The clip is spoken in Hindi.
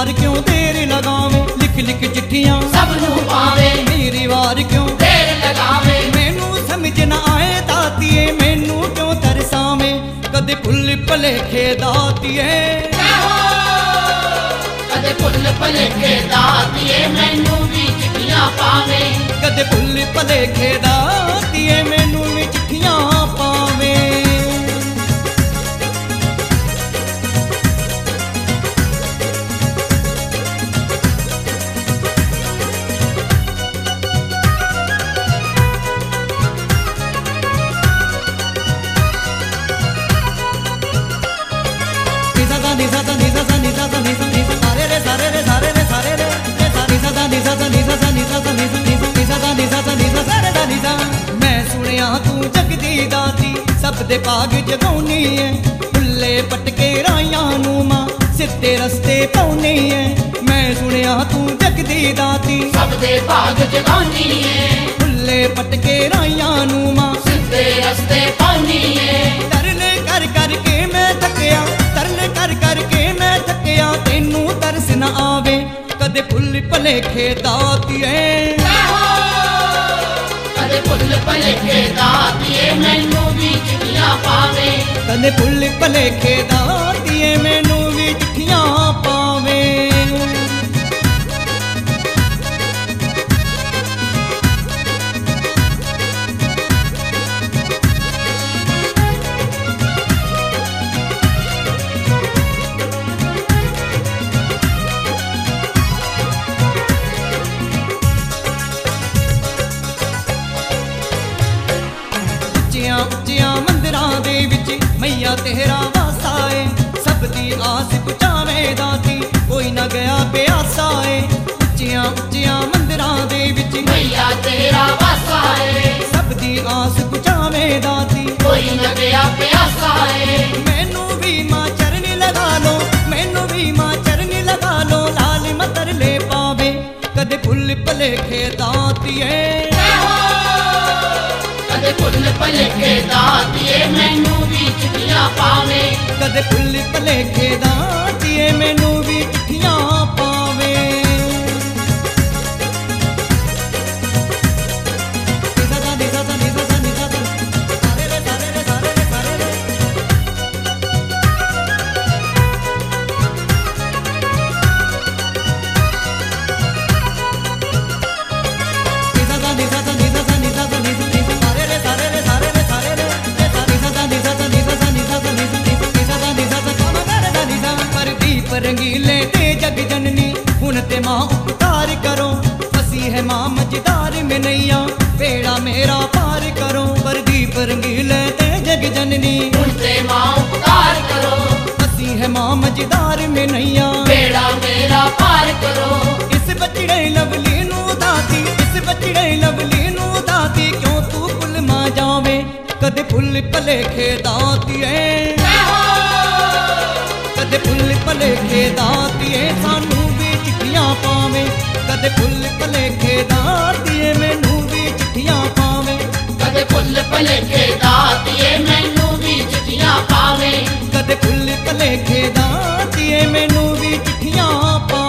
वार क्यों देर लगावे, लिख लिख चिट्ठियां सबनू पावे, मेरी वार क्यों देर लगावे। मैनू समझ ना आए दातिए, मैनू क्यों तरसावे, कदे भुल भलेखे दातिए। कदे भुल भलेखे दातिए, मैनू भी चिट्ठियां पावे, कदे भुल भलेखे दातिए, मैनू भी चिट्ठियां पावे। मैं सुनिया तू जगदी दाती सब दे भाग जगाउनी है, फुल्ले पटके राइयां नू मां सिद्धे रस्ते पाउनी है। मैं सुनिया तू जगदी दाती सब दे भाग जगानी है, फुल्ले पटके राइयां नू मां सिद्धे रस्ते पाउनी है। तरले कर करके मैं थकिया, तरले कर करके मैं थकिया, तेनू तरस न आवे, कदे भुल भलेखे दातिए। कदे भुल भलेखे दातिए, मैनू भी चिट्ठियां पावे, कदे भुल भलेखे दातिए, मैनू भी चिट्ठियां पावे। ਉੱਚਿਆਂ ਮੰਦਰਾਂ ਦੇ ਵਿੱਚ ਮਈਆ ਤੇਰਾ ਵਾਸਾ ਏ, ਸਭ ਦੀ ਆਸ ਪੁਚਾਵੇਂ ਦਾਤੀ, ਕੋਈ ਨਾ ਗਿਆ ਪਿਆਸਾ ਏ। ਉੱਚਿਆਂ ਮੰਦਰਾਂ ਦੇ ਵਿੱਚ मैया तेरा वासा है, ਸਭ ਦੀ ਆਸ ਪੁਚਾਵੇਂ ਦਾਤੀ, कोई न गया प्यासा है। ਮੈਨੂੰ ਵੀ ਮਾਂ ਚਰਨ ਲਗਾ ਲੋ, ਮੈਨੂੰ ਵੀ ਮਾਂ ਚਰਨ ਲਗਾ ਲੋ, ਲਾਲ ਮਤਰ ਲੈ ਪਾਵੇ, ਕਦੇ ਭੁੱਲ ਭਲੇਖੇ ਦਾਤੀਏ। कदे भुल भलेखे दातिए, मैनू भी चिट्ठियां पावे, कदे भुल भलेखे दातिए, मैनू भी चिट्ठियां पावे। रंगीले ते जग जननी हुन ते मां उपकार करो, फसी है मां मझदार में नैया, बेड़ा मेरा पार करो। प्रदीप रंगीले ते जग जननी हुन ते मां उपकार करो, फसी है मां मझदार में नैया, बेड़ा मेरा पार करो। इस बचड़े लवली नू दाती, इस बचड़े लवली नू दाती, क्यों तू भुल मां जावे, कदे भुल भलेखे दातिए। कदे भुल भलेखे दातिए, सानू भी चिट्ठियां पावे, कदे भुल भलेखे दातिए, मैनू भी चिट्ठियां पावे, कदे भुल भलेखे दातिए, मैनू भी चिट्ठियां पावे, कदे भुल भलेखे दातिए, मैनू भी चिट्ठियां पावे।